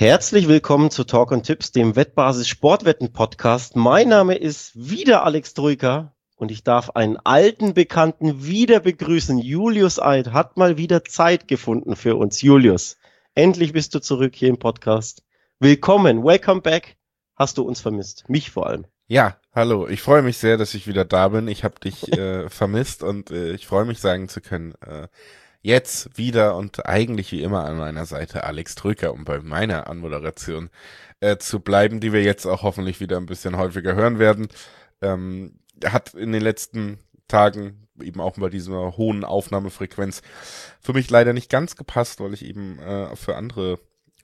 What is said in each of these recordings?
Herzlich willkommen zu Talk und Tipps, dem Wettbasis Sportwetten Podcast. Mein Name ist wieder Alex Troika und ich darf einen alten Bekannten wieder begrüßen. Julius Eid hat mal wieder Zeit gefunden für uns. Julius, endlich bist du zurück hier im Podcast. Willkommen, welcome back. Hast du uns vermisst? Mich vor allem. Ja, hallo. Ich freue mich sehr, dass ich wieder da bin. Ich habe dich vermisst und ich freue mich sagen zu können, jetzt wieder und eigentlich wie immer an meiner Seite Alex Trücker, um bei meiner Anmoderation zu bleiben, die wir jetzt auch hoffentlich wieder ein bisschen häufiger hören werden. Hat in den letzten Tagen eben auch bei dieser hohen Aufnahmefrequenz für mich leider nicht ganz gepasst, weil ich eben für andere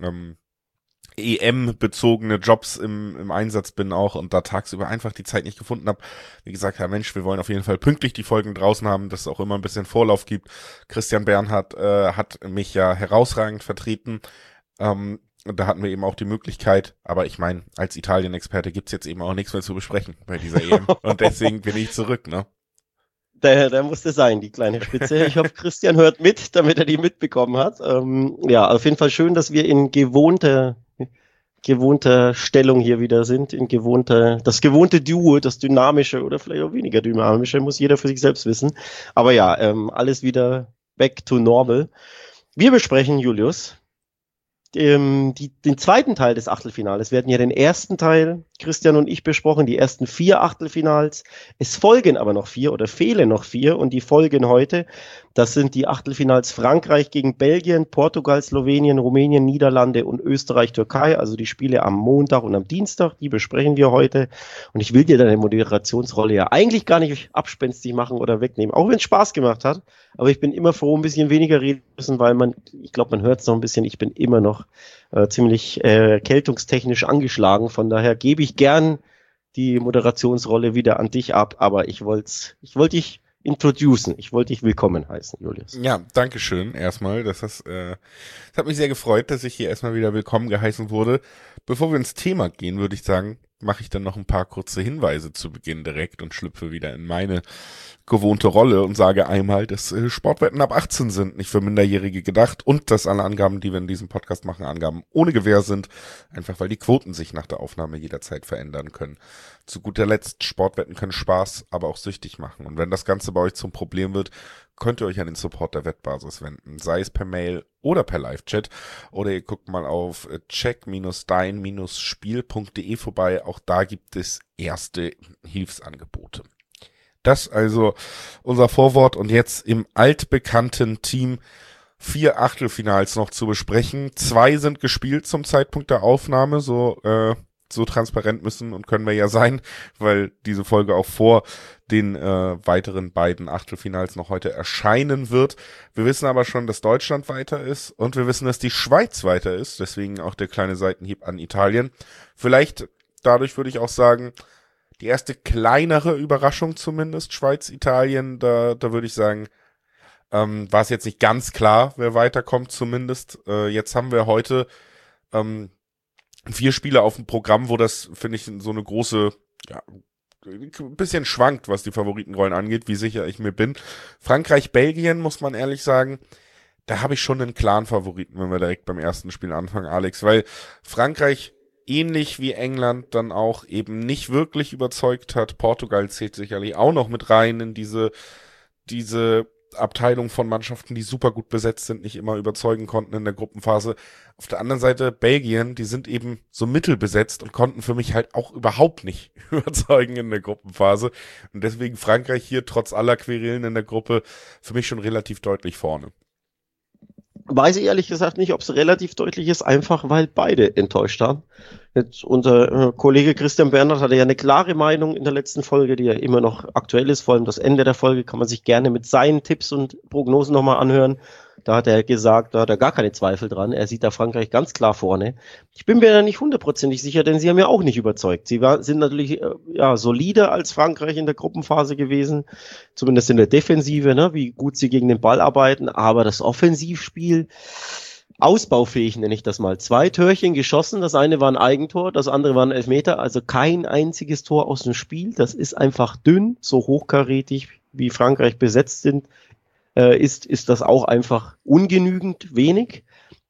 EM-bezogene Jobs im Einsatz bin auch und da tagsüber einfach die Zeit nicht gefunden habe. Wie gesagt, ja Mensch, wir wollen auf jeden Fall pünktlich die Folgen draußen haben, dass es auch immer ein bisschen Vorlauf gibt. Christian Bernhard hat mich ja herausragend vertreten. Und da hatten wir eben auch die Möglichkeit, aber ich meine, als Italien-Experte gibt's jetzt eben auch nichts mehr zu besprechen bei dieser EM. Und deswegen bin ich zurück, ne? Der musste sein, die kleine Spitze. Ich hoffe, Christian hört mit, damit er die mitbekommen hat. Ja, auf jeden Fall schön, dass wir in gewohnter Stellung hier wieder sind, das gewohnte Duo, das dynamische oder vielleicht auch weniger dynamische, muss jeder für sich selbst wissen. Aber ja, alles wieder back to normal. Wir besprechen, Julius, den zweiten Teil des Achtelfinales. Wir hatten ja den ersten Teil, Christian und ich, besprochen, die ersten 4 Achtelfinals. Es folgen aber noch 4 oder fehlen noch 4 und die folgen heute. Das sind die Achtelfinals Frankreich gegen Belgien, Portugal, Slowenien, Rumänien, Niederlande und Österreich, Türkei. Also die Spiele am Montag und am Dienstag, die besprechen wir heute. Und ich will dir deine Moderationsrolle ja eigentlich gar nicht abspenstig machen oder wegnehmen, auch wenn es Spaß gemacht hat. Aber ich bin immer froh, ein bisschen weniger reden müssen, weil ich glaube, man hört es noch ein bisschen, ich bin immer noch ziemlich erkältungstechnisch angeschlagen. Von daher gebe ich gern die Moderationsrolle wieder an dich ab, aber ich wollte dich introducen. Ich wollte dich willkommen heißen, Julius. Ja, danke schön erstmal. Das hat mich sehr gefreut, dass ich hier erstmal wieder willkommen geheißen wurde. Bevor wir ins Thema gehen, würde ich sagen, mache ich dann noch ein paar kurze Hinweise zu Beginn direkt und schlüpfe wieder in meine gewohnte Rolle und sage einmal, dass Sportwetten ab 18 sind, nicht für Minderjährige gedacht und dass alle Angaben, die wir in diesem Podcast machen, Angaben ohne Gewähr sind, einfach weil die Quoten sich nach der Aufnahme jederzeit verändern können. Zu guter Letzt, Sportwetten können Spaß, aber auch süchtig machen und wenn das Ganze bei euch zum Problem wird, könnt ihr euch an den Support der Wettbasis wenden, sei es per Mail oder per Live-Chat oder ihr guckt mal auf check-dein-spiel.de vorbei, auch da gibt es erste Hilfsangebote. Das also unser Vorwort und jetzt im altbekannten Team 4 Achtelfinals noch zu besprechen. 2 sind gespielt zum Zeitpunkt der Aufnahme, so transparent müssen und können wir ja sein, weil diese Folge auch vor den weiteren beiden Achtelfinals noch heute erscheinen wird. Wir wissen aber schon, dass Deutschland weiter ist und wir wissen, dass die Schweiz weiter ist, deswegen auch der kleine Seitenhieb an Italien. Vielleicht dadurch würde ich auch sagen, die erste kleinere Überraschung zumindest, Schweiz-Italien, da würde ich sagen, war es jetzt nicht ganz klar, wer weiterkommt zumindest. Jetzt haben wir heute 4 Spiele auf dem Programm, wo das, finde ich, so eine große, ja, ein bisschen schwankt, was die Favoritenrollen angeht, wie sicher ich mir bin. Frankreich, Belgien, muss man ehrlich sagen, da habe ich schon einen klaren Favoriten, wenn wir direkt beim ersten Spiel anfangen, Alex, weil Frankreich ähnlich wie England dann auch eben nicht wirklich überzeugt hat. Portugal zählt sicherlich auch noch mit rein in diese Abteilung von Mannschaften, die super gut besetzt sind, nicht immer überzeugen konnten in der Gruppenphase. Auf der anderen Seite Belgien, die sind eben so mittelbesetzt und konnten für mich halt auch überhaupt nicht überzeugen in der Gruppenphase. Und deswegen Frankreich hier trotz aller Querelen in der Gruppe für mich schon relativ deutlich vorne. Weiß ich ehrlich gesagt nicht, ob es relativ deutlich ist, einfach weil beide enttäuscht haben. Jetzt unser Kollege Christian Bernhard hatte ja eine klare Meinung in der letzten Folge, die ja immer noch aktuell ist. Vor allem das Ende der Folge kann man sich gerne mit seinen Tipps und Prognosen nochmal anhören. Da hat er gesagt, da hat er gar keine Zweifel dran. Er sieht da Frankreich ganz klar vorne. Ich bin mir da nicht hundertprozentig sicher, denn sie haben ja auch nicht überzeugt. Sie sind natürlich solider als Frankreich in der Gruppenphase gewesen, zumindest in der Defensive, ne, wie gut sie gegen den Ball arbeiten. Aber das Offensivspiel, ausbaufähig nenne ich das mal. 2 Törchen geschossen, das eine war ein Eigentor, das andere war ein Elfmeter, also kein einziges Tor aus dem Spiel. Das ist einfach dünn, so hochkarätig wie Frankreich besetzt ist das auch einfach ungenügend wenig.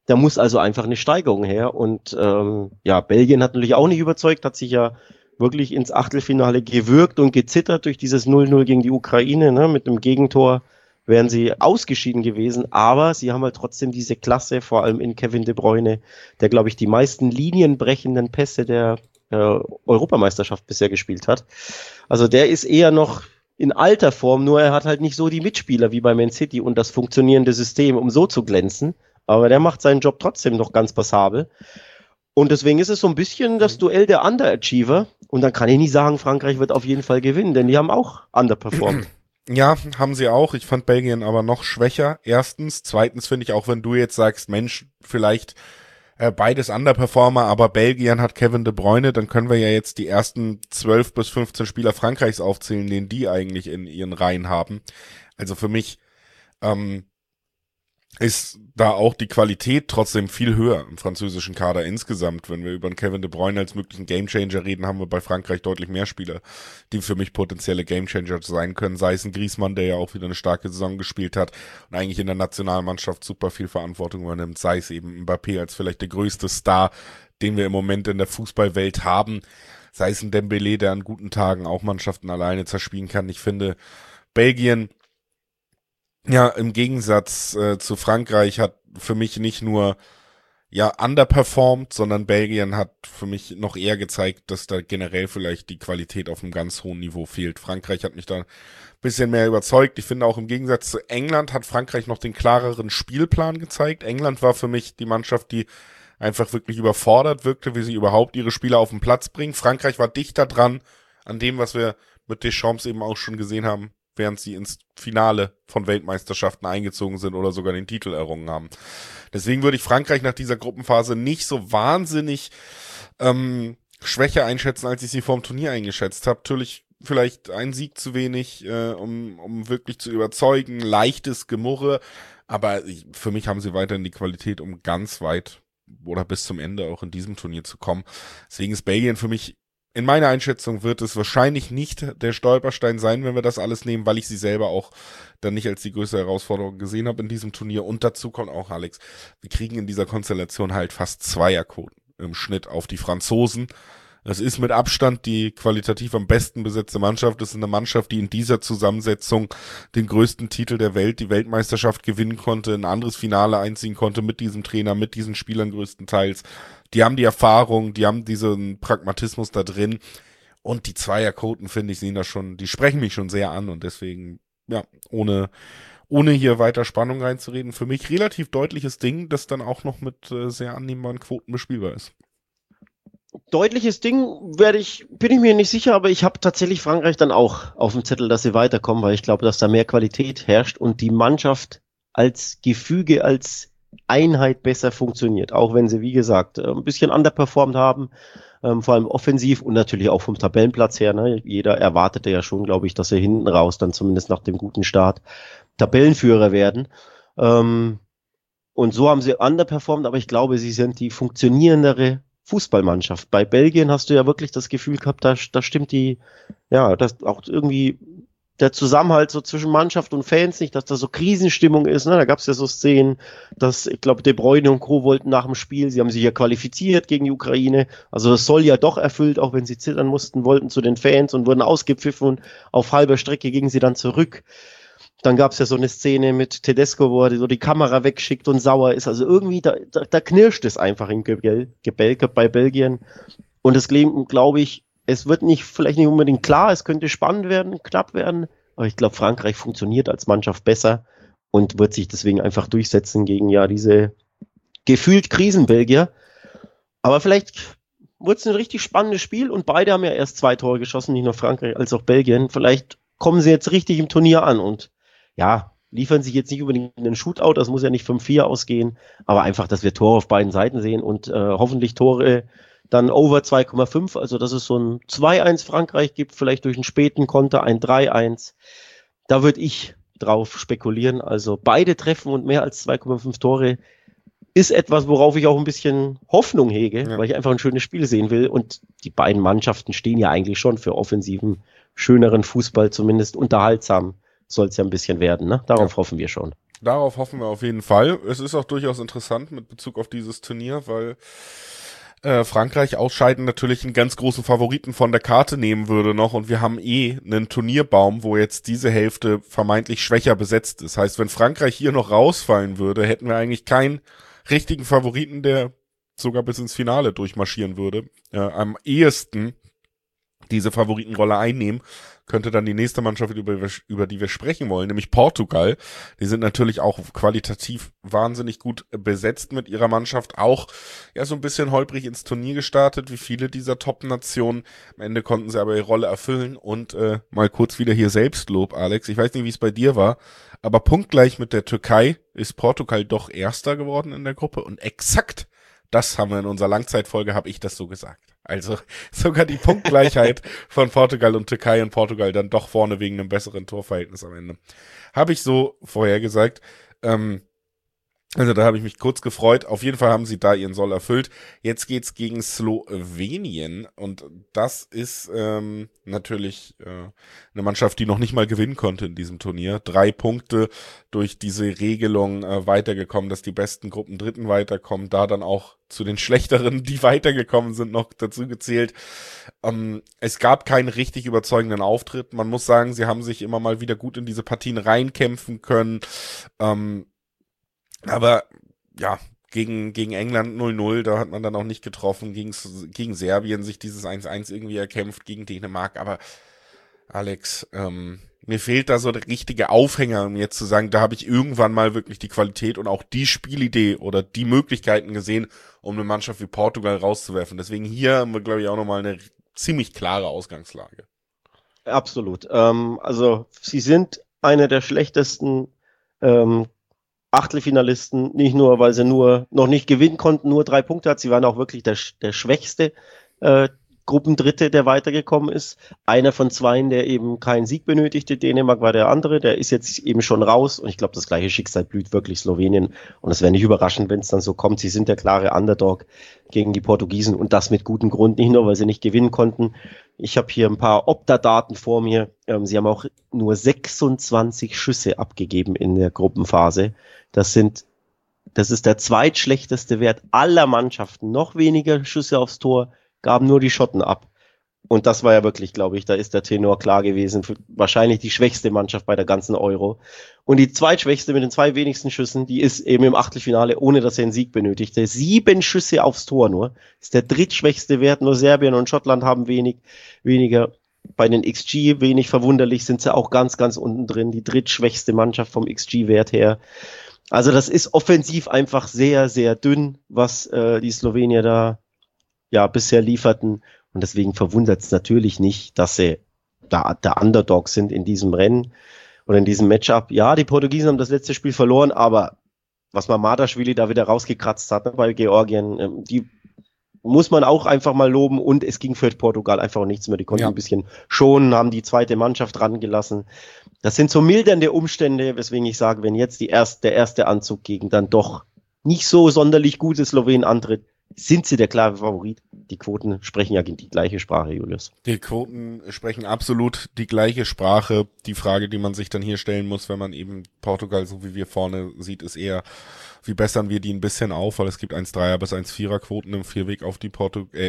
Da muss also einfach eine Steigerung her. Und Belgien hat natürlich auch nicht überzeugt, hat sich ja wirklich ins Achtelfinale gewürgt und gezittert durch dieses 0-0 gegen die Ukraine. Ne? Mit einem Gegentor wären sie ausgeschieden gewesen. Aber sie haben halt trotzdem diese Klasse, vor allem in Kevin De Bruyne, der, glaube ich, die meisten linienbrechenden Pässe der Europameisterschaft bisher gespielt hat. Also der ist eher noch in alter Form, nur er hat halt nicht so die Mitspieler wie bei Man City und das funktionierende System, um so zu glänzen. Aber der macht seinen Job trotzdem noch ganz passabel. Und deswegen ist es so ein bisschen das Duell der Underachiever. Und dann kann ich nicht sagen, Frankreich wird auf jeden Fall gewinnen, denn die haben auch underperformed. Ja, haben sie auch. Ich fand Belgien aber noch schwächer. Erstens. Zweitens finde ich, auch wenn du jetzt sagst, Mensch, vielleicht beides Underperformer, aber Belgien hat Kevin De Bruyne, dann können wir ja jetzt die ersten 12 bis 15 Spieler Frankreichs aufzählen, den die eigentlich in ihren Reihen haben. Also für mich ist da auch die Qualität trotzdem viel höher im französischen Kader insgesamt. Wenn wir über einen Kevin De Bruyne als möglichen Gamechanger reden, haben wir bei Frankreich deutlich mehr Spieler, die für mich potenzielle Gamechanger sein können. Sei es ein Griezmann, der ja auch wieder eine starke Saison gespielt hat und eigentlich in der Nationalmannschaft super viel Verantwortung übernimmt. Sei es eben Mbappé als vielleicht der größte Star, den wir im Moment in der Fußballwelt haben. Sei es ein Dembélé, der an guten Tagen auch Mannschaften alleine zerspielen kann. Ich finde, Belgien, ja, im Gegensatz zu Frankreich hat für mich nicht nur underperformed, sondern Belgien hat für mich noch eher gezeigt, dass da generell vielleicht die Qualität auf einem ganz hohen Niveau fehlt. Frankreich hat mich da ein bisschen mehr überzeugt. Ich finde auch im Gegensatz zu England hat Frankreich noch den klareren Spielplan gezeigt. England war für mich die Mannschaft, die einfach wirklich überfordert wirkte, wie sie überhaupt ihre Spieler auf den Platz bringen. Frankreich war dichter dran an dem, was wir mit Deschamps eben auch schon gesehen haben, während sie ins Finale von Weltmeisterschaften eingezogen sind oder sogar den Titel errungen haben. Deswegen würde ich Frankreich nach dieser Gruppenphase nicht so wahnsinnig schwächer einschätzen, als ich sie vor dem Turnier eingeschätzt habe. Natürlich vielleicht ein Sieg zu wenig, um wirklich zu überzeugen, leichtes Gemurre, aber für mich haben sie weiterhin die Qualität, um ganz weit oder bis zum Ende auch in diesem Turnier zu kommen. Deswegen ist Belgien für mich, in meiner Einschätzung wird es wahrscheinlich nicht der Stolperstein sein, wenn wir das alles nehmen, weil ich sie selber auch dann nicht als die größte Herausforderung gesehen habe in diesem Turnier. Und dazu kommt auch, Alex, wir kriegen in dieser Konstellation halt fast Zweierquoten im Schnitt auf die Franzosen. Das ist mit Abstand die qualitativ am besten besetzte Mannschaft. Das ist eine Mannschaft, die in dieser Zusammensetzung den größten Titel der Welt, die Weltmeisterschaft gewinnen konnte, ein anderes Finale einziehen konnte mit diesem Trainer, mit diesen Spielern größtenteils. Die haben die Erfahrung, die haben diesen Pragmatismus da drin. Und die Zweierquoten, finde ich, sehen das schon, die sprechen mich schon sehr an. Und deswegen, ja, ohne hier weiter Spannung reinzureden, für mich relativ deutliches Ding, das dann auch noch mit sehr annehmbaren Quoten bespielbar ist. Deutliches Ding bin ich mir nicht sicher, aber ich habe tatsächlich Frankreich dann auch auf dem Zettel, dass sie weiterkommen, weil ich glaube, dass da mehr Qualität herrscht und die Mannschaft als Gefüge, als Einheit besser funktioniert, auch wenn sie, wie gesagt, ein bisschen underperformed haben, vor allem offensiv und natürlich auch vom Tabellenplatz her. Ne? Jeder erwartete ja schon, glaube ich, dass sie hinten raus dann zumindest nach dem guten Start Tabellenführer werden. Und so haben sie underperformed, aber ich glaube, sie sind die funktionierendere Fußballmannschaft. Bei Belgien hast du ja wirklich das Gefühl gehabt, da stimmt dass auch irgendwie der Zusammenhalt so zwischen Mannschaft und Fans nicht, dass da so Krisenstimmung ist. Ne? Da gab es ja so Szenen, dass, ich glaube, De Bruyne und Co. wollten nach dem Spiel, sie haben sich ja qualifiziert gegen die Ukraine, also das soll ja doch erfüllt, auch wenn sie zittern mussten, wollten zu den Fans und wurden ausgepfiffen und auf halber Strecke gingen sie dann zurück. Dann gab es ja so eine Szene mit Tedesco, wo er so die Kamera wegschickt und sauer ist. Also irgendwie, da knirscht es einfach im Gebälke bei Belgien. Und es glaube ich, es wird vielleicht nicht unbedingt klar, es könnte spannend werden, knapp werden. Aber ich glaube, Frankreich funktioniert als Mannschaft besser und wird sich deswegen einfach durchsetzen gegen diese gefühlt Krisenbelgier. Aber vielleicht wird es ein richtig spannendes Spiel und beide haben ja erst 2 Tore geschossen, nicht nur Frankreich als auch Belgien. Vielleicht kommen sie jetzt richtig im Turnier an und liefern sich jetzt nicht unbedingt einen Shootout, das muss ja nicht 5-4 ausgehen, aber einfach, dass wir Tore auf beiden Seiten sehen und hoffentlich Tore dann over 2,5, also dass es so ein 2-1 Frankreich gibt, vielleicht durch einen späten Konter ein 3-1. Da würde ich drauf spekulieren, also beide treffen und mehr als 2,5 Tore ist etwas, worauf ich auch ein bisschen Hoffnung hege, weil ich einfach ein schönes Spiel sehen will und die beiden Mannschaften stehen ja eigentlich schon für offensiven, schöneren Fußball, zumindest unterhaltsam soll es ja ein bisschen werden, ne? Darauf hoffen wir schon. Darauf hoffen wir auf jeden Fall. Es ist auch durchaus interessant mit Bezug auf dieses Turnier, weil Frankreich ausscheiden natürlich einen ganz großen Favoriten von der Karte nehmen würde noch und wir haben einen Turnierbaum, wo jetzt diese Hälfte vermeintlich schwächer besetzt ist. Heißt, wenn Frankreich hier noch rausfallen würde, hätten wir eigentlich keinen richtigen Favoriten, der sogar bis ins Finale durchmarschieren würde. Am ehesten diese Favoritenrolle einnehmen, könnte dann die nächste Mannschaft, über die wir sprechen wollen, nämlich Portugal. Die sind natürlich auch qualitativ wahnsinnig gut besetzt mit ihrer Mannschaft, auch ja so ein bisschen holprig ins Turnier gestartet, wie viele dieser Top-Nationen. Am Ende konnten sie aber ihre Rolle erfüllen und mal kurz wieder hier Selbstlob, Alex. Ich weiß nicht, wie es bei dir war, aber punktgleich mit der Türkei ist Portugal doch Erster geworden in der Gruppe und exakt das haben wir in unserer Langzeitfolge, habe ich das so gesagt. Also sogar die Punktgleichheit von Portugal und Türkei und Portugal dann doch vorne wegen einem besseren Torverhältnis am Ende. Habe ich so vorher gesagt. Also da habe ich mich kurz gefreut. Auf jeden Fall haben sie da ihren Soll erfüllt. Jetzt geht's gegen Slowenien und das ist natürlich eine Mannschaft, die noch nicht mal gewinnen konnte in diesem Turnier. 3 Punkte durch diese Regelung weitergekommen, dass die besten Gruppen Dritten weiterkommen. Da dann auch zu den schlechteren, die weitergekommen sind, noch dazu gezählt. Es gab keinen richtig überzeugenden Auftritt. Man muss sagen, sie haben sich immer mal wieder gut in diese Partien reinkämpfen können. Aber ja, gegen England 0-0, da hat man dann auch nicht getroffen, gegen Serbien sich dieses 1-1 irgendwie erkämpft, gegen Dänemark, aber Alex, mir fehlt da so der richtige Aufhänger, um jetzt zu sagen, da habe ich irgendwann mal wirklich die Qualität und auch die Spielidee oder die Möglichkeiten gesehen, um eine Mannschaft wie Portugal rauszuwerfen. Deswegen hier haben wir, glaube ich, auch nochmal eine ziemlich klare Ausgangslage. Absolut. Also sie sind eine der schlechtesten Achtelfinalisten, nicht nur, weil sie nur noch nicht gewinnen konnten, nur 3 Punkte hat. Sie waren auch wirklich der schwächste Gruppendritte, der weitergekommen ist. Einer von 2, der eben keinen Sieg benötigte. Dänemark war der andere, der ist jetzt eben schon raus. Und ich glaube, das gleiche Schicksal blüht wirklich Slowenien. Und es wäre nicht überraschend, wenn es dann so kommt. Sie sind der klare Underdog gegen die Portugiesen und das mit gutem Grund. Nicht nur, weil sie nicht gewinnen konnten. Ich habe hier ein paar Opta-Daten vor mir. Sie haben auch nur 26 Schüsse abgegeben in der Gruppenphase. Das ist der zweitschlechteste Wert aller Mannschaften. Noch weniger Schüsse aufs Tor gaben nur die Schotten ab. Und das war ja wirklich, glaube ich, da ist der Tenor klar gewesen. Wahrscheinlich die schwächste Mannschaft bei der ganzen Euro. Und die zweitschwächste mit den 2 wenigsten Schüssen, die ist eben im Achtelfinale, ohne dass er einen Sieg benötigte. 7 Schüsse aufs Tor nur. Das ist der drittschwächste Wert. Nur Serbien und Schottland haben weniger. Bei den XG, wenig verwunderlich, sind sie auch ganz, ganz unten drin. Die drittschwächste Mannschaft vom XG-Wert her. Also das ist offensiv einfach sehr, sehr dünn, was die Slowenier da ja bisher lieferten. Und deswegen verwundert es natürlich nicht, dass sie da der Underdog sind in diesem Rennen oder in diesem Matchup. Ja, die Portugiesen haben das letzte Spiel verloren, aber was Mamardashvili da wieder rausgekratzt hat bei Georgien, die muss man auch einfach mal loben. Und es ging für Portugal einfach nichts mehr. Die konnten ein bisschen schonen, haben die zweite Mannschaft rangelassen. Das sind so mildernde Umstände, weswegen ich sage, wenn jetzt der erste Anzug gegen dann doch nicht so sonderlich gute Slowenen antritt, sind sie der klare Favorit. Die Quoten sprechen ja die gleiche Sprache, Julius. Die Quoten sprechen absolut die gleiche Sprache. Die Frage, die man sich dann hier stellen muss, wenn man eben Portugal so wie wir vorne sieht, ist eher, wie bessern wir die ein bisschen auf, weil es gibt 1,3er bis 1,4er Quoten im Dreiweg auf die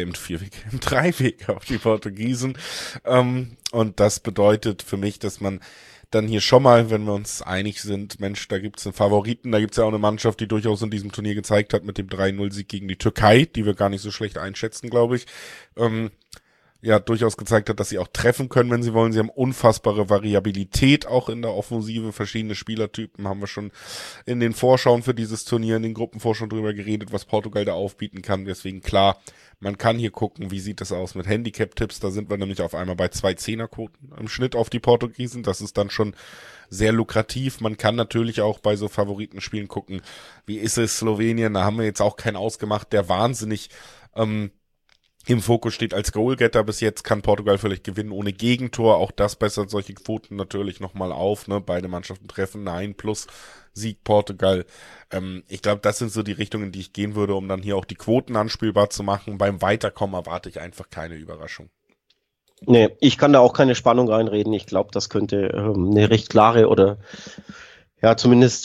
Portugiesen. Und das bedeutet für mich, dass man dann hier schon mal, wenn wir uns einig sind, Mensch, da gibt's einen Favoriten, da gibt's ja auch eine Mannschaft, die durchaus in diesem Turnier gezeigt hat mit dem 3-0-Sieg gegen die Türkei, die wir gar nicht so schlecht einschätzen, glaube ich. Ja, durchaus gezeigt hat, dass sie auch treffen können, wenn sie wollen. Sie haben unfassbare Variabilität auch in der Offensive. Verschiedene Spielertypen haben wir schon in den Vorschauen für dieses Turnier, in den Gruppenvorschauen drüber geredet, was Portugal da aufbieten kann. Deswegen klar, man kann hier gucken, wie sieht das aus mit Handicap-Tipps. Da sind wir nämlich auf einmal bei 2 Zehnerquoten im Schnitt auf die Portugiesen. Das ist dann schon sehr lukrativ. Man kann natürlich auch bei so Favoritenspielen gucken, wie ist es Slowenien. Da haben wir jetzt auch keinen ausgemacht, der wahnsinnig im Fokus steht als Goalgetter. Bis jetzt kann Portugal vielleicht gewinnen ohne Gegentor. Auch das bessert solche Quoten natürlich nochmal auf. Ne? Beide Mannschaften treffen 9 plus Sieg Portugal. Ich glaube, das sind so die Richtungen, die ich gehen würde, um dann hier auch die Quoten anspielbar zu machen. Beim Weiterkommen erwarte ich einfach keine Überraschung. Nee, ich kann da auch keine Spannung reinreden. Ich glaube, das könnte eine recht klare oder ja zumindest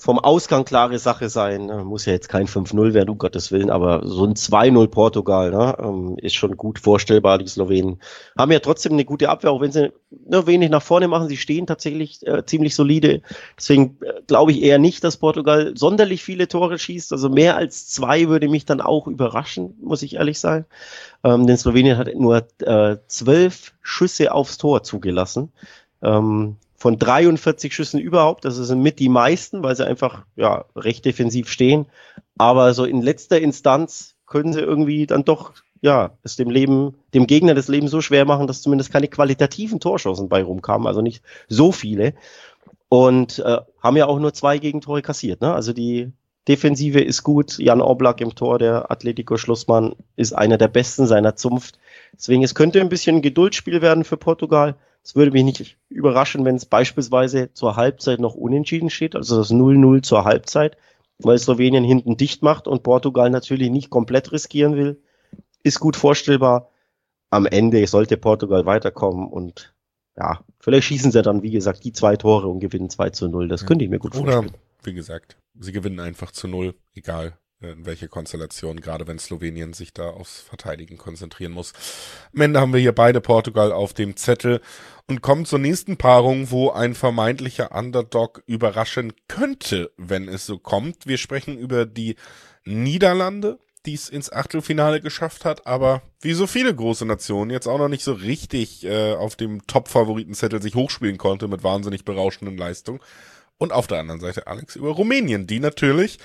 vom Ausgang klare Sache sein. Muss ja jetzt kein 5-0 werden, um Gottes Willen, aber so ein 2-0 Portugal, ne, ist schon gut vorstellbar. Die Slowenen haben ja trotzdem eine gute Abwehr, auch wenn sie nur wenig nach vorne machen. Sie stehen tatsächlich ziemlich solide. Deswegen glaube ich eher nicht, dass Portugal sonderlich viele Tore schießt. Also mehr als 2 würde mich dann auch überraschen, muss ich ehrlich sein. Denn Slowenien hat nur 12 Schüsse aufs Tor zugelassen. Von 43 Schüssen überhaupt, das sind mit die meisten, weil sie einfach ja recht defensiv stehen. Aber so in letzter Instanz können sie irgendwie dann doch ja es dem Gegner das Leben so schwer machen, dass zumindest keine qualitativen Torchancen bei rumkamen, also nicht so viele. Und haben ja auch nur 2 Gegentore kassiert. Ne? Also die Defensive ist gut. Jan Oblak im Tor, der Atletico-Schlussmann, ist einer der besten seiner Zunft. Deswegen, es könnte ein bisschen ein Geduldsspiel werden für Portugal. Es würde mich nicht überraschen, wenn es beispielsweise zur Halbzeit noch unentschieden steht, also das 0-0 zur Halbzeit, weil Slowenien hinten dicht macht und Portugal natürlich nicht komplett riskieren will. Ist gut vorstellbar. Am Ende sollte Portugal weiterkommen und ja, vielleicht schießen sie dann, wie gesagt, die 2 Tore und gewinnen 2-0. Das könnte ich mir gut vorstellen. Oder, wie gesagt, sie gewinnen einfach zu 0, egal in welche Konstellation, gerade wenn Slowenien sich da aufs Verteidigen konzentrieren muss. Am Ende haben wir hier beide Portugal auf dem Zettel und kommen zur nächsten Paarung, wo ein vermeintlicher Underdog überraschen könnte, wenn es so kommt. Wir sprechen über die Niederlande, die es ins Achtelfinale geschafft hat, aber wie so viele große Nationen jetzt auch noch nicht so richtig auf dem Top-Favoritenzettel sich hochspielen konnte mit wahnsinnig berauschenden Leistungen. Und auf der anderen Seite, Alex, über Rumänien, die natürlich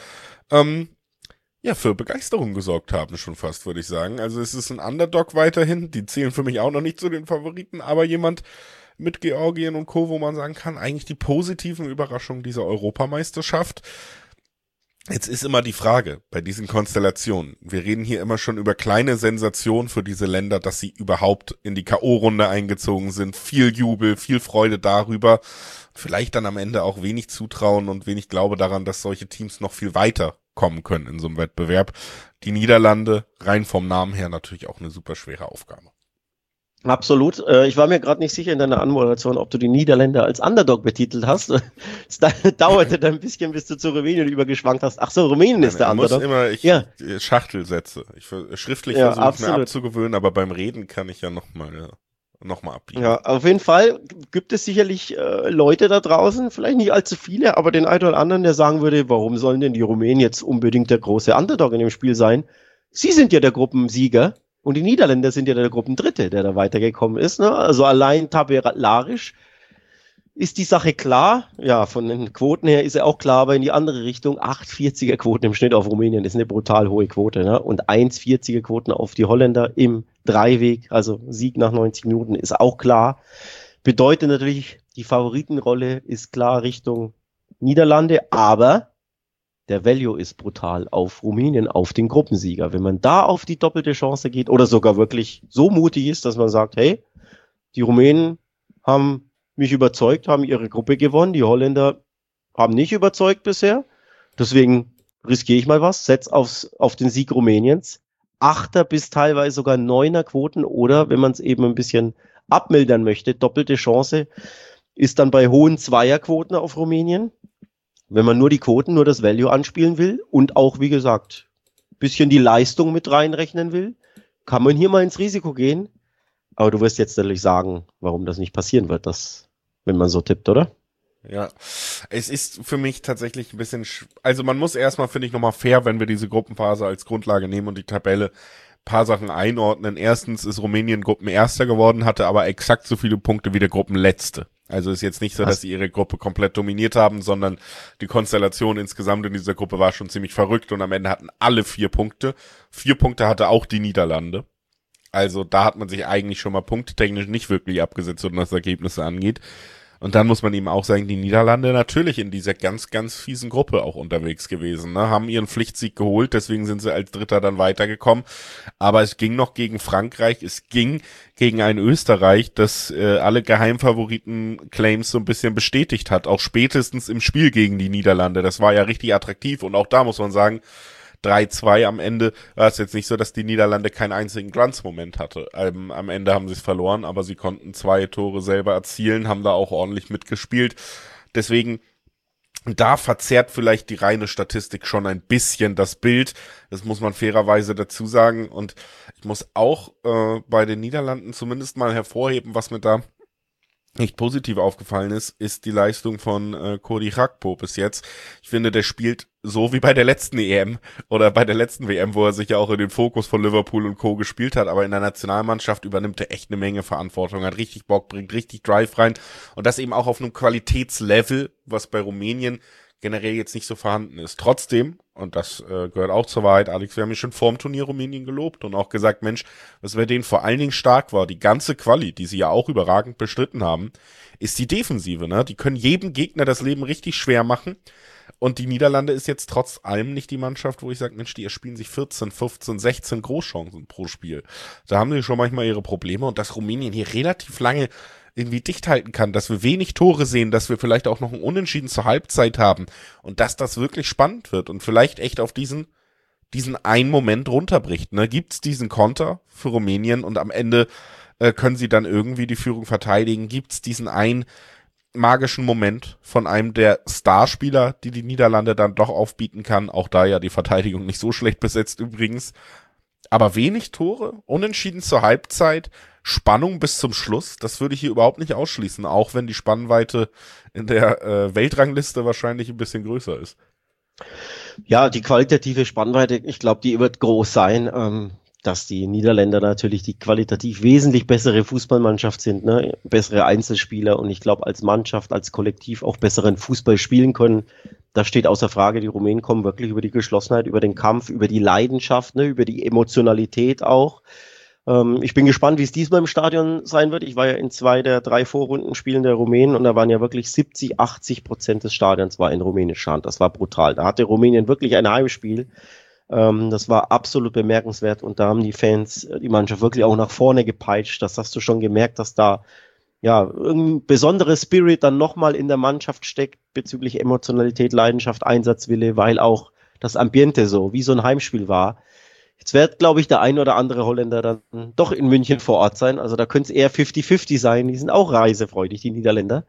für Begeisterung gesorgt haben, schon fast, würde ich sagen. Also es ist ein Underdog weiterhin, die zählen für mich auch noch nicht zu den Favoriten, aber jemand mit Georgien und Co., wo man sagen kann, eigentlich die positiven Überraschungen dieser Europameisterschaft. Jetzt ist immer die Frage bei diesen Konstellationen. Wir reden hier immer schon über kleine Sensationen für diese Länder, dass sie überhaupt in die K.O.-Runde eingezogen sind. Viel Jubel, viel Freude darüber. Vielleicht dann am Ende auch wenig Zutrauen und wenig Glaube daran, dass solche Teams noch viel weiter kommen können in so einem Wettbewerb. Die Niederlande, rein vom Namen her, natürlich auch eine super schwere Aufgabe. Absolut. Ich war mir gerade nicht sicher in deiner Anmoderation, ob du die Niederländer als Underdog betitelt hast. Es dauerte dann ein bisschen, bis du zu Rumänien übergeschwankt hast. Ach so, Rumänien ist der Underdog. Schachtelsätze. Schriftlich versuche ich mir abzugewöhnen, aber beim Reden kann ich ja nochmal abbiegen. Ja, auf jeden Fall gibt es sicherlich Leute da draußen, vielleicht nicht allzu viele, aber den einen oder anderen, der sagen würde, warum sollen denn die Rumänen jetzt unbedingt der große Underdog in dem Spiel sein? Sie sind ja der Gruppensieger. Und die Niederländer sind ja der Gruppendritte, der da weitergekommen ist. Ne? Also allein tabellarisch ist die Sache klar. Ja, von den Quoten her ist er auch klar, aber in die andere Richtung. 8,40er Quoten im Schnitt auf Rumänien ist eine brutal hohe Quote. Ne? Und 1,40er Quoten auf die Holländer im Dreiweg, also Sieg nach 90 Minuten, ist auch klar. Bedeutet natürlich, die Favoritenrolle ist klar Richtung Niederlande, aber der Value ist brutal auf Rumänien, auf den Gruppensieger. Wenn man da auf die doppelte Chance geht oder sogar wirklich so mutig ist, dass man sagt, hey, die Rumänen haben mich überzeugt, haben ihre Gruppe gewonnen, die Holländer haben nicht überzeugt bisher, deswegen riskiere ich mal was, setz auf den Sieg Rumäniens. 8er bis teilweise sogar 9er Quoten oder, wenn man es eben ein bisschen abmildern möchte, doppelte Chance ist dann bei hohen Zweierquoten auf Rumänien. Wenn man nur die Quoten, nur das Value anspielen will und auch, wie gesagt, ein bisschen die Leistung mit reinrechnen will, kann man hier mal ins Risiko gehen. Aber du wirst jetzt natürlich sagen, warum das nicht passieren wird, wenn man so tippt, oder? Ja, es ist für mich tatsächlich ein bisschen, also man muss erstmal, finde ich, nochmal fair, wenn wir diese Gruppenphase als Grundlage nehmen und die Tabelle paar Sachen einordnen. Erstens ist Rumänien Gruppenerster geworden, hatte aber exakt so viele Punkte wie der Gruppenletzte. Also ist jetzt nicht so, dass sie ihre Gruppe komplett dominiert haben, sondern die Konstellation insgesamt in dieser Gruppe war schon ziemlich verrückt und am Ende hatten alle 4 Punkte. 4 Punkte hatte auch die Niederlande. Also da hat man sich eigentlich schon mal punktetechnisch nicht wirklich abgesetzt, was Ergebnisse angeht. Und dann muss man eben auch sagen, die Niederlande natürlich in dieser ganz, ganz fiesen Gruppe auch unterwegs gewesen, ne? Haben ihren Pflichtsieg geholt, deswegen sind sie als Dritter dann weitergekommen. Aber es ging noch gegen Frankreich, es ging gegen ein Österreich, das alle Geheimfavoriten-Claims so ein bisschen bestätigt hat, auch spätestens im Spiel gegen die Niederlande. Das war ja richtig attraktiv und auch da muss man sagen, 3-2 am Ende war es jetzt nicht so, dass die Niederlande keinen einzigen Glanzmoment hatte. Am Ende haben sie es verloren, aber sie konnten 2 Tore selber erzielen, haben da auch ordentlich mitgespielt. Deswegen Und da verzerrt vielleicht die reine Statistik schon ein bisschen das Bild. Das muss man fairerweise dazu sagen. Und ich muss auch bei den Niederlanden zumindest mal hervorheben, was mir da nicht positiv aufgefallen ist die Leistung von Cody Gakpo bis jetzt. Ich finde, der spielt so wie bei der letzten EM oder bei der letzten WM, wo er sich ja auch in den Fokus von Liverpool und Co. gespielt hat, aber in der Nationalmannschaft übernimmt er echt eine Menge Verantwortung, hat richtig Bock, bringt richtig Drive rein und das eben auch auf einem Qualitätslevel, was bei Rumänien generell jetzt nicht so vorhanden ist. Trotzdem, und das gehört auch zur Wahrheit, Alex, wir haben ja schon vorm Turnier Rumänien gelobt und auch gesagt, Mensch, was bei denen vor allen Dingen stark war, die ganze Quali, die sie ja auch überragend bestritten haben, ist die Defensive, ne? Die können jedem Gegner das Leben richtig schwer machen und die Niederlande ist jetzt trotz allem nicht die Mannschaft, wo ich sage, Mensch, die erspielen sich 14, 15, 16 Großchancen pro Spiel. Da haben sie schon manchmal ihre Probleme und dass Rumänien hier relativ lange irgendwie dicht halten kann, dass wir wenig Tore sehen, dass wir vielleicht auch noch ein Unentschieden zur Halbzeit haben und dass das wirklich spannend wird und vielleicht echt auf diesen einen Moment runterbricht. Ne? Gibt's diesen Konter für Rumänien und am Ende können sie dann irgendwie die Führung verteidigen? Gibt's diesen einen magischen Moment von einem der Starspieler, die Niederlande dann doch aufbieten kann? Auch da ja die Verteidigung nicht so schlecht besetzt übrigens. Aber wenig Tore, Unentschieden zur Halbzeit, Spannung bis zum Schluss, das würde ich hier überhaupt nicht ausschließen, auch wenn die Spannweite in der Weltrangliste wahrscheinlich ein bisschen größer ist. Ja, die qualitative Spannweite, ich glaube, die wird groß sein, dass die Niederländer natürlich die qualitativ wesentlich bessere Fußballmannschaft sind, ne? Bessere Einzelspieler und ich glaube, als Mannschaft, als Kollektiv auch besseren Fußball spielen können. Das steht außer Frage. Die Rumänen kommen wirklich über die Geschlossenheit, über den Kampf, über die Leidenschaft, ne? Über die Emotionalität auch. Ich bin gespannt, wie es diesmal im Stadion sein wird. Ich war ja in 2 der 3 Vorrundenspielen der Rumänen und da waren ja wirklich 70-80% des Stadions war in rumänischer Hand. Das war brutal. Da hatte Rumänien wirklich ein Heimspiel. Das war absolut bemerkenswert und da haben die Fans die Mannschaft wirklich auch nach vorne gepeitscht. Das hast du schon gemerkt, dass da ja irgendein besonderer Spirit dann nochmal in der Mannschaft steckt bezüglich Emotionalität, Leidenschaft, Einsatzwille, weil auch das Ambiente so wie so ein Heimspiel war. Jetzt wird, glaube ich, der ein oder andere Holländer dann doch in München vor Ort sein. Also da könnte es eher 50-50 sein. Die sind auch reisefreudig, die Niederländer.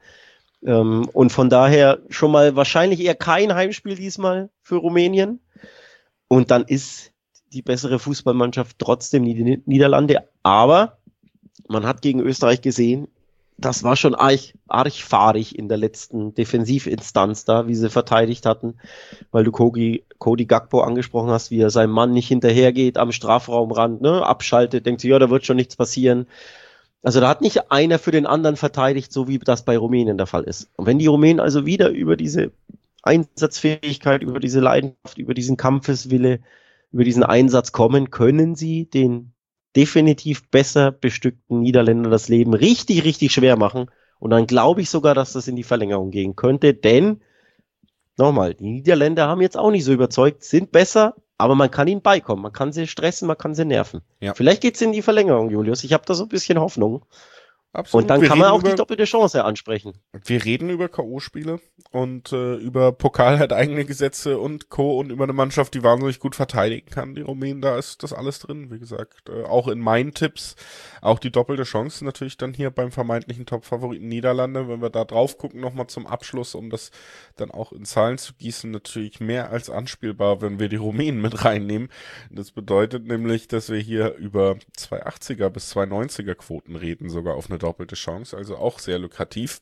Und von daher schon mal wahrscheinlich eher kein Heimspiel diesmal für Rumänien. Und dann ist die bessere Fußballmannschaft trotzdem die Niederlande. Aber man hat gegen Österreich gesehen, das war schon arg fahrig in der letzten Defensivinstanz da, wie sie verteidigt hatten, weil du Cody Gakpo angesprochen hast, wie er seinem Mann nicht hinterhergeht am Strafraumrand, ne, abschaltet, denkt sich, ja, da wird schon nichts passieren. Also da hat nicht einer für den anderen verteidigt, so wie das bei Rumänien der Fall ist. Und wenn die Rumänen also wieder über diese Einsatzfähigkeit, über diese Leidenschaft, über diesen Kampfeswille, über diesen Einsatz kommen, können sie den definitiv besser bestückten Niederländern das Leben richtig, richtig schwer machen. Und dann glaube ich sogar, dass das in die Verlängerung gehen könnte, denn nochmal, die Niederländer haben jetzt auch nicht so überzeugt, sind besser, aber man kann ihnen beikommen, man kann sie stressen, man kann sie nerven. Ja. Vielleicht geht's in die Verlängerung, Julius. Ich habe da so ein bisschen Hoffnung. Absolut. Und dann kann man auch die doppelte Chance ansprechen. Wir reden über K.O.-Spiele und über Pokal hat eigene Gesetze und Co. und über eine Mannschaft, die wahnsinnig gut verteidigen kann. Die Rumänen, da ist das alles drin, wie gesagt. Auch in meinen Tipps, auch die doppelte Chance natürlich dann hier beim vermeintlichen Top-Favoriten Niederlande. Wenn wir da drauf gucken, nochmal zum Abschluss, um das dann auch in Zahlen zu gießen, natürlich mehr als anspielbar, wenn wir die Rumänen mit reinnehmen. Das bedeutet nämlich, dass wir hier über 280er bis 290er Quoten reden, sogar auf eine doppelte Chance, also auch sehr lukrativ.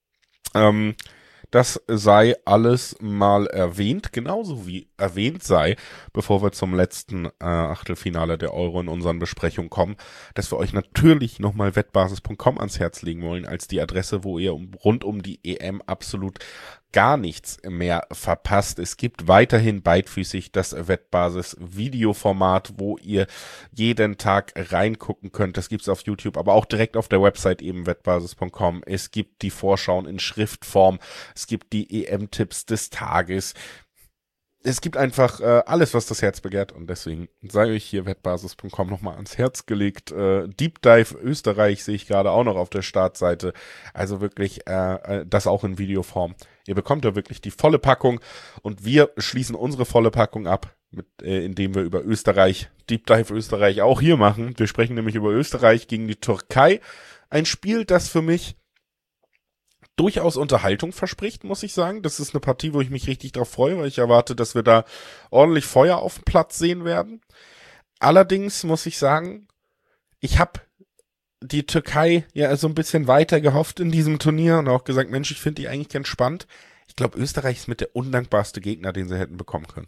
Das sei alles mal erwähnt, genauso wie erwähnt sei, bevor wir zum letzten Achtelfinale der Euro in unseren Besprechungen kommen, dass wir euch natürlich nochmal wettbasis.com ans Herz legen wollen, als die Adresse, wo ihr rund um die EM absolut gar nichts mehr verpasst. Es gibt weiterhin beidfüßig das Wettbasis-Videoformat, wo ihr jeden Tag reingucken könnt. Das gibt's auf YouTube, aber auch direkt auf der Website eben wettbasis.com. Es gibt die Vorschauen in Schriftform. Es gibt die EM-Tipps des Tages. Es gibt einfach alles, was das Herz begehrt und deswegen sei euch hier wettbasis.com nochmal ans Herz gelegt. Deep Dive Österreich sehe ich gerade auch noch auf der Startseite. Also wirklich das auch in Videoform. Ihr bekommt da wirklich die volle Packung und wir schließen unsere volle Packung ab, indem wir über Österreich, Deep Dive Österreich auch hier machen. Wir sprechen nämlich über Österreich gegen die Türkei. Ein Spiel, das für mich durchaus Unterhaltung verspricht, muss ich sagen. Das ist eine Partie, wo ich mich richtig drauf freue, weil ich erwarte, dass wir da ordentlich Feuer auf dem Platz sehen werden. Allerdings muss ich sagen, ich habe die Türkei ja so ein bisschen weiter gehofft in diesem Turnier und auch gesagt, Mensch, ich finde die eigentlich ganz spannend. Ich glaube, Österreich ist mit der undankbarste Gegner, den sie hätten bekommen können.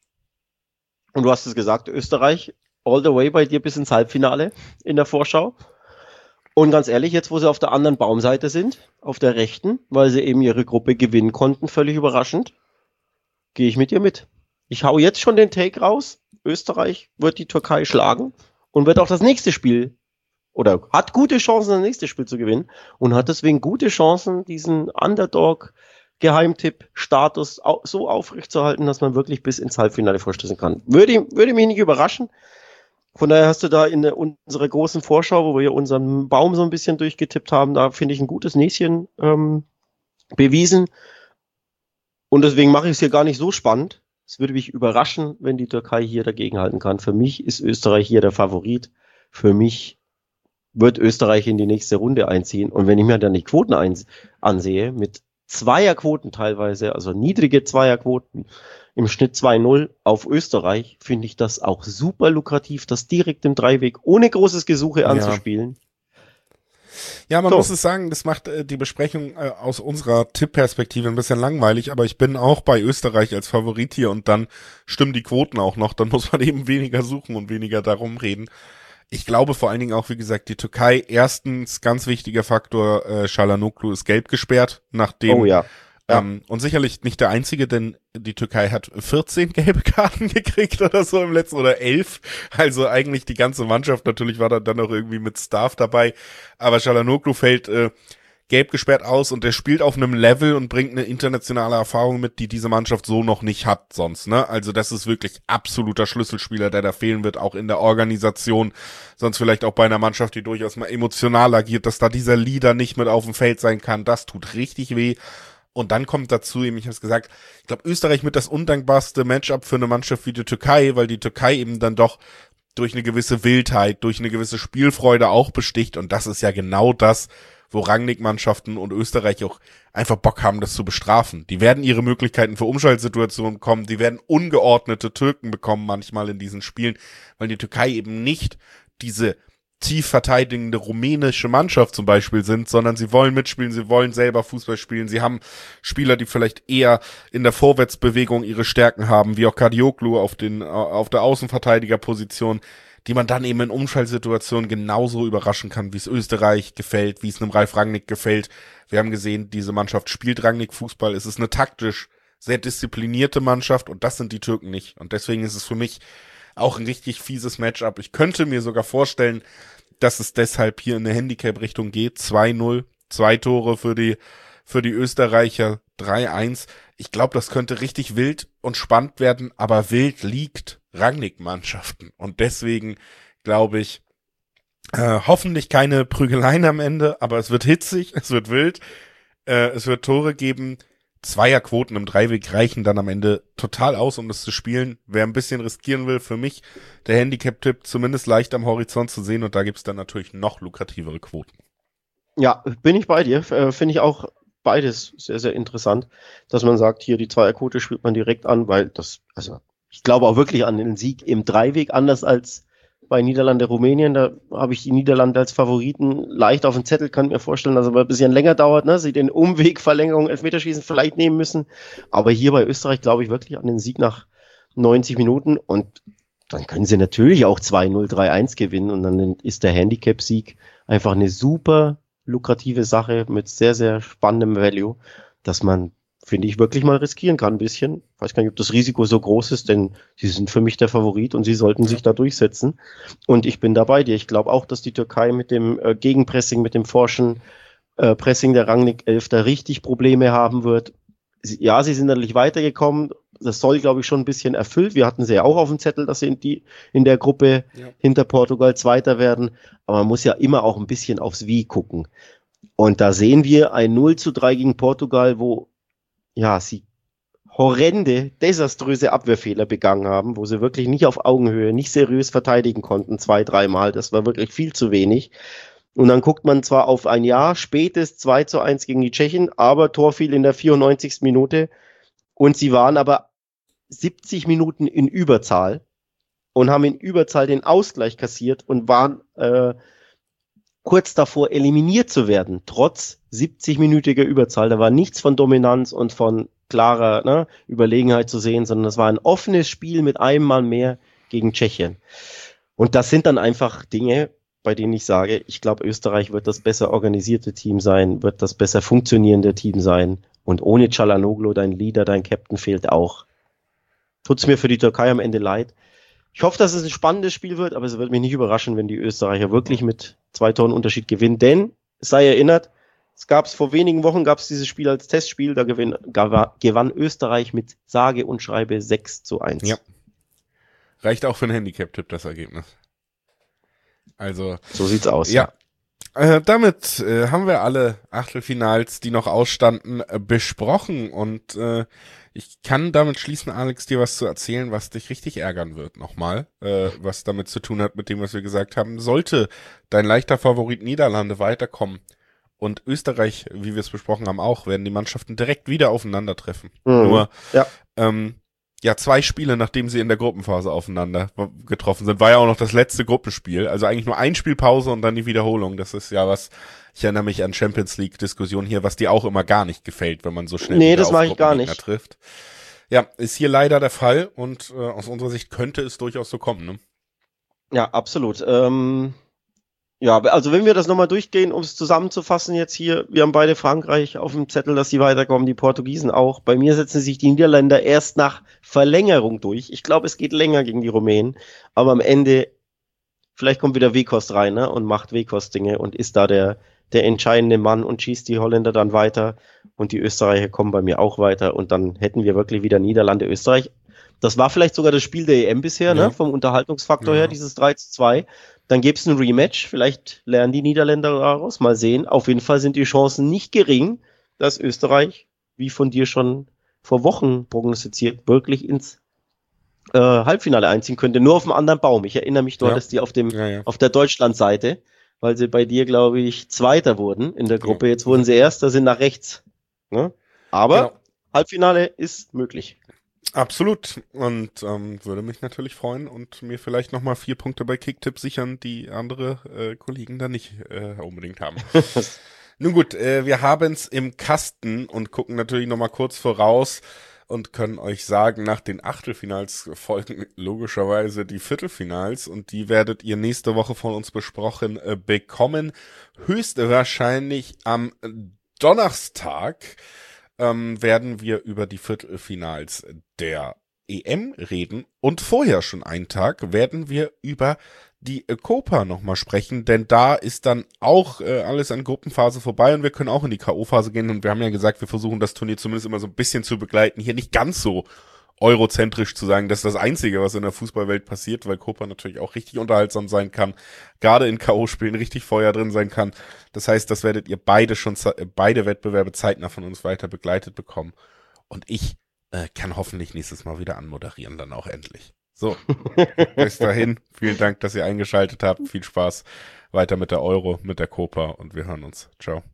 Und du hast es gesagt, Österreich all the way bei dir bis ins Halbfinale in der Vorschau. Und ganz ehrlich, jetzt wo sie auf der anderen Baumseite sind, auf der rechten, weil sie eben ihre Gruppe gewinnen konnten, völlig überraschend, gehe ich mit dir mit. Ich hau jetzt schon den Take raus. Österreich wird die Türkei schlagen und wird auch das nächste Spiel oder hat gute Chancen, das nächste Spiel zu gewinnen und hat deswegen gute Chancen, diesen Underdog-Geheimtipp-Status so aufrechtzuerhalten, dass man wirklich bis ins Halbfinale vorstoßen kann. Würde mich nicht überraschen. Von daher hast du da in unserer großen Vorschau, wo wir unseren Baum so ein bisschen durchgetippt haben, da finde ich ein gutes Näschen bewiesen. Und deswegen mache ich es hier gar nicht so spannend. Es würde mich überraschen, wenn die Türkei hier dagegenhalten kann. Für mich ist Österreich hier der Favorit. Für mich wird Österreich in die nächste Runde einziehen. Und wenn ich mir dann die Quoten ansehe, mit Zweierquoten teilweise, also niedrige Zweierquoten, im Schnitt 2-0 auf Österreich, finde ich das auch super lukrativ, das direkt im Dreiweg ohne großes Gesuche anzuspielen. Ja, man muss es sagen, das macht die Besprechung aus unserer Tippperspektive ein bisschen langweilig, aber ich bin auch bei Österreich als Favorit hier und dann stimmen die Quoten auch noch, dann muss man eben weniger suchen und weniger darum reden. Ich glaube vor allen Dingen auch, wie gesagt, die Türkei, erstens, ganz wichtiger Faktor, Çalhanoğlu ist gelb gesperrt, nachdem und sicherlich nicht der einzige, denn die Türkei hat 14 gelbe Karten gekriegt oder so im letzten, oder 11. Also eigentlich die ganze Mannschaft, natürlich war da dann auch irgendwie mit Staff dabei. Aber Çalhanoğlu fällt gelb gesperrt aus und der spielt auf einem Level und bringt eine internationale Erfahrung mit, die diese Mannschaft so noch nicht hat sonst, ne? Also das ist wirklich absoluter Schlüsselspieler, der da fehlen wird, auch in der Organisation. Sonst vielleicht auch bei einer Mannschaft, die durchaus mal emotional agiert, dass da dieser Leader nicht mit auf dem Feld sein kann. Das tut richtig weh. Und dann kommt dazu, eben, ich habe es gesagt, ich glaube, Österreich mit das undankbarste Matchup für eine Mannschaft wie die Türkei, weil die Türkei eben dann doch durch eine gewisse Wildheit, durch eine gewisse Spielfreude auch besticht. Und das ist ja genau das, wo Rangnick-Mannschaften und Österreich auch einfach Bock haben, das zu bestrafen. Die werden ihre Möglichkeiten für Umschaltsituationen bekommen, die werden ungeordnete Türken bekommen manchmal in diesen Spielen, weil die Türkei eben nicht diese tief verteidigende rumänische Mannschaft zum Beispiel sind, sondern sie wollen mitspielen, sie wollen selber Fußball spielen, sie haben Spieler, die vielleicht eher in der Vorwärtsbewegung ihre Stärken haben, wie auch Çalhanoğlu auf der Außenverteidigerposition, die man dann eben in Umschaltsituationen genauso überraschen kann, wie es Österreich gefällt, wie es einem Ralf Rangnick gefällt. Wir haben gesehen, diese Mannschaft spielt Rangnick-Fußball, es ist eine taktisch sehr disziplinierte Mannschaft und das sind die Türken nicht. Und deswegen ist es für mich auch ein richtig fieses Matchup. Ich könnte mir sogar vorstellen, dass es deshalb hier in eine Handicap-Richtung geht. 2-0, 2 Tore für die Österreicher, 3-1. Ich glaube, das könnte richtig wild und spannend werden, aber wild liegt Rangnick-Mannschaften. Und deswegen glaube ich, hoffentlich keine Prügeleien am Ende, aber es wird hitzig, es wird wild, es wird Tore geben. Zweierquoten im Dreiweg reichen dann am Ende total aus, um das zu spielen. Wer ein bisschen riskieren will, für mich der Handicap-Tipp zumindest leicht am Horizont zu sehen und da gibt's dann natürlich noch lukrativere Quoten. Ja, bin ich bei dir. Finde ich auch beides sehr, sehr interessant, dass man sagt, hier die Zweierquote spielt man direkt an, weil ich glaube auch wirklich an den Sieg im Dreiweg, anders als bei Niederlande, Rumänien. Da habe ich die Niederlande als Favoriten leicht auf dem Zettel, kann mir vorstellen, dass es aber ein bisschen länger dauert, ne? Sie den Umweg, Verlängerung, Elfmeterschießen vielleicht nehmen müssen. Aber hier bei Österreich glaube ich wirklich an den Sieg nach 90 Minuten und dann können sie natürlich auch 2-0, 3-1 gewinnen und dann ist der Handicap-Sieg einfach eine super lukrative Sache mit sehr, sehr spannendem Value, dass man, finde ich, wirklich mal riskieren kann ein bisschen. Ich weiß gar nicht, ob das Risiko so groß ist, denn sie sind für mich der Favorit und sie sollten sich da durchsetzen. Und ich bin da bei dir. Ich glaube auch, dass die Türkei mit dem Gegenpressing, mit dem forschen Pressing der Rangnick 11 da richtig Probleme haben wird. Ja, sie sind natürlich weitergekommen. Das soll, glaube ich, schon ein bisschen erfüllt. Wir hatten sie ja auch auf dem Zettel, dass sie in der Gruppe hinter Portugal Zweiter werden. Aber man muss ja immer auch ein bisschen aufs Wie gucken. Und da sehen wir ein 0-3 gegen Portugal, wo sie horrende, desaströse Abwehrfehler begangen haben, wo sie wirklich nicht auf Augenhöhe, nicht seriös verteidigen konnten, 2-3 Mal. Das war wirklich viel zu wenig. Und dann guckt man zwar auf ein Jahr, spätes 2:1 gegen die Tschechen, aber Tor fiel in der 94. Minute und sie waren aber 70 Minuten in Überzahl und haben in Überzahl den Ausgleich kassiert und waren kurz davor eliminiert zu werden, trotz 70-minütiger Überzahl. Da war nichts von Dominanz und von klarer Überlegenheit zu sehen, sondern es war ein offenes Spiel mit einem Mann mehr gegen Tschechien. Und das sind dann einfach Dinge, bei denen ich sage, ich glaube, Österreich wird das besser organisierte Team sein, wird das besser funktionierende Team sein. Und ohne Çalhanoğlu, dein Leader, dein Captain fehlt auch. Tut's mir für die Türkei am Ende leid. Ich hoffe, dass es ein spannendes Spiel wird, aber es wird mich nicht überraschen, wenn die Österreicher wirklich mit 2 Toren Unterschied gewinnen. Denn, sei erinnert, vor wenigen Wochen gab es dieses Spiel als Testspiel, da gewann Österreich mit sage und schreibe 6:1. Ja. Reicht auch für einen Handicap-Tipp, das Ergebnis. Also. So sieht's aus. Ja. Damit haben wir alle Achtelfinals, die noch ausstanden, besprochen und ich kann damit schließen, Alex, dir was zu erzählen, was dich richtig ärgern wird nochmal, was damit zu tun hat mit dem, was wir gesagt haben. Sollte dein leichter Favorit Niederlande weiterkommen und Österreich, wie wir es besprochen haben, auch, werden die Mannschaften direkt wieder aufeinandertreffen. Nur, ja, 2 Spiele, nachdem sie in der Gruppenphase aufeinander getroffen sind, war ja auch noch das letzte Gruppenspiel. Also eigentlich nur ein Spielpause und dann die Wiederholung. Das ist ja was, ich erinnere mich an Champions League-Diskussionen hier, was dir auch immer gar nicht gefällt, wenn man so schnell wieder auf Gruppengegner trifft. Ja, ist hier leider der Fall und aus unserer Sicht könnte es durchaus so kommen, ne? Ja, absolut. Ja, also wenn wir das nochmal durchgehen, um es zusammenzufassen jetzt hier, wir haben beide Frankreich auf dem Zettel, dass sie weiterkommen, die Portugiesen auch. Bei mir setzen sich die Niederländer erst nach Verlängerung durch. Ich glaube, es geht länger gegen die Rumänen, aber am Ende, vielleicht kommt wieder Weghorst rein, ne, und macht Weghorst-Dinge und ist da der entscheidende Mann und schießt die Holländer dann weiter und die Österreicher kommen bei mir auch weiter und dann hätten wir wirklich wieder Niederlande, Österreich. Das war vielleicht sogar das Spiel der EM bisher, ne, vom Unterhaltungsfaktor her, dieses 3:2. Dann gäbe es ein Rematch, vielleicht lernen die Niederländer daraus, mal sehen. Auf jeden Fall sind die Chancen nicht gering, dass Österreich, wie von dir schon vor Wochen prognostiziert, wirklich ins Halbfinale einziehen könnte, nur auf einem anderen Baum. Ich erinnere mich, du hattest die auf der Deutschland-Seite, weil sie bei dir, glaube ich, Zweiter wurden in der Gruppe. Jetzt wurden sie Erster, sind nach rechts. Ne? Aber Halbfinale ist möglich. Absolut. Und würde mich natürlich freuen und mir vielleicht nochmal 4 Punkte bei Kicktipp sichern, die andere Kollegen da nicht unbedingt haben. Nun gut, wir haben's im Kasten und gucken natürlich nochmal kurz voraus und können euch sagen, nach den Achtelfinals folgen logischerweise die Viertelfinals und die werdet ihr nächste Woche von uns besprochen bekommen. Höchstwahrscheinlich am Donnerstag werden wir über die Viertelfinals der EM reden und vorher schon einen Tag werden wir über die Copa nochmal sprechen, denn da ist dann auch alles an Gruppenphase vorbei und wir können auch in die K.O.-Phase gehen und wir haben ja gesagt, wir versuchen das Turnier zumindest immer so ein bisschen zu begleiten, hier nicht ganz so eurozentrisch zu sagen, das ist das Einzige, was in der Fußballwelt passiert, weil Copa natürlich auch richtig unterhaltsam sein kann, gerade in K.O.-Spielen richtig Feuer drin sein kann. Das heißt, das werdet ihr beide Wettbewerbe zeitnah von uns weiter begleitet bekommen. Und ich kann hoffentlich nächstes Mal wieder anmoderieren, dann auch endlich. So, bis dahin, vielen Dank, dass ihr eingeschaltet habt. Viel Spaß weiter mit der Euro, mit der Copa und wir hören uns. Ciao.